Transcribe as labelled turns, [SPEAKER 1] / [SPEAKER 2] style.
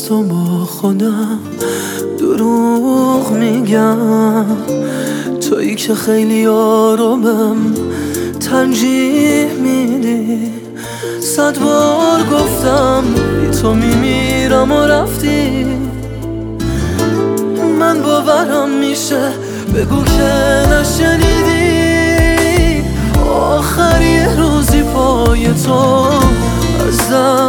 [SPEAKER 1] و با خودم دروغ میگم. تویی که خیلی آرومم ترجیح میدی. 100 بار گفتم بی تو میمیرم و رفتی. من باورم میشه بگو که نشنیدی. آخر یه روزی پای تو ازم